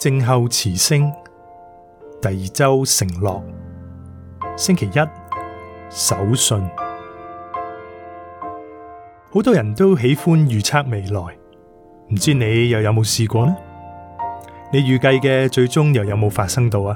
靜候慈星第二周承諾，星期一守信。好多人都喜歡預測未來，唔知你又有冇試過呢？你預計嘅最終又有冇發生到啊？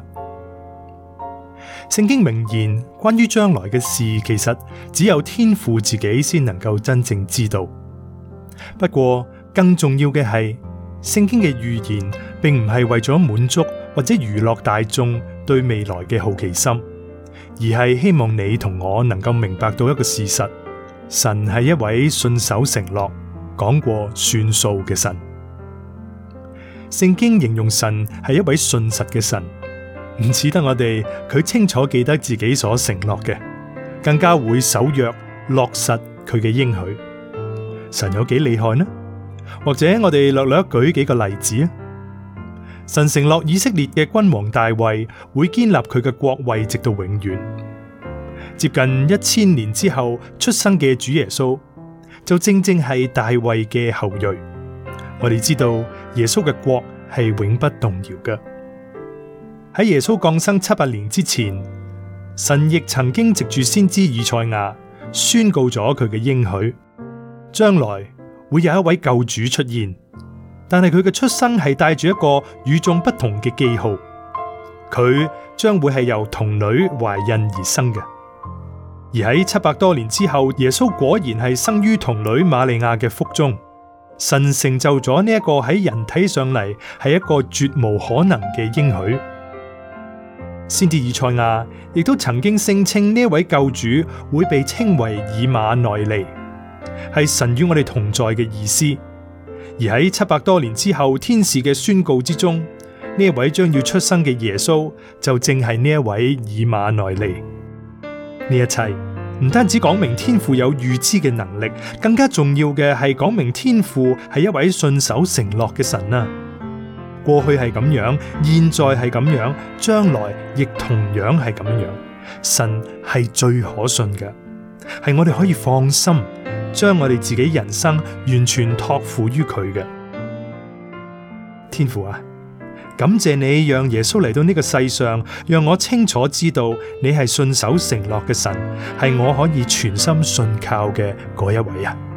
聖經明言，關於將來嘅事，其實只有天父自己先能夠真正知道。不過更重要嘅係，聖經嘅預言並唔係為咗滿足或者娛樂大眾對未來嘅好奇心，而係希望你同我能夠明白到一個事實：神係一位信守承諾、講過算數嘅神。聖經形容神係一位信實嘅神，唔似得我哋，佢清楚記得自己所承諾嘅，更加會守約落實佢嘅應許。神有幾厲害呢？或者我哋略略舉幾個例子啊。神承諾以色列嘅君王大衛會建立佢嘅國位直到永遠。接近1000年之後出生嘅主耶穌就正正係大衛嘅後裔。我哋知道耶穌嘅國係永不動搖嘅。喺耶穌降生700年之前，神亦曾經藉住先知以賽亞宣告咗佢嘅應許，將來會有一位救主出現，但係佢嘅出生係帶住一個與眾不同嘅記號，佢將會係由童女懷孕而生嘅。而喺700多年之後，耶穌果然係生於童女瑪利亞嘅腹中。神成就咗呢一個喺人睇上嚟係一個絕無可能嘅應許。先知以賽亞亦都曾經聲稱呢位救主會被稱為以馬內利，係神與我哋同在嘅意思。而喺700多年之後，天使嘅宣告之中，呢一位將要出生嘅耶穌就正係呢一位以馬內利。呢一切唔單止講明天父有預知嘅能力，更加重要嘅係講明天父係一位信守承諾嘅神啊！過去係咁樣，現在係咁樣，將來亦同樣係咁樣。神係最可信嘅，係我哋可以放心將我哋自己人生完全託付於佢嘅。天父啊，感謝你讓耶穌嚟到呢個世上，讓我清楚知道你係信守承諾嘅神，係我可以全心信靠嘅嗰一位啊！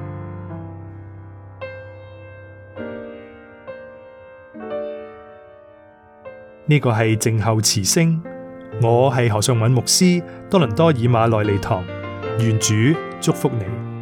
呢個係靜候慈星，我係何尚韻牧師，多倫多以馬內利堂，願主祝福你。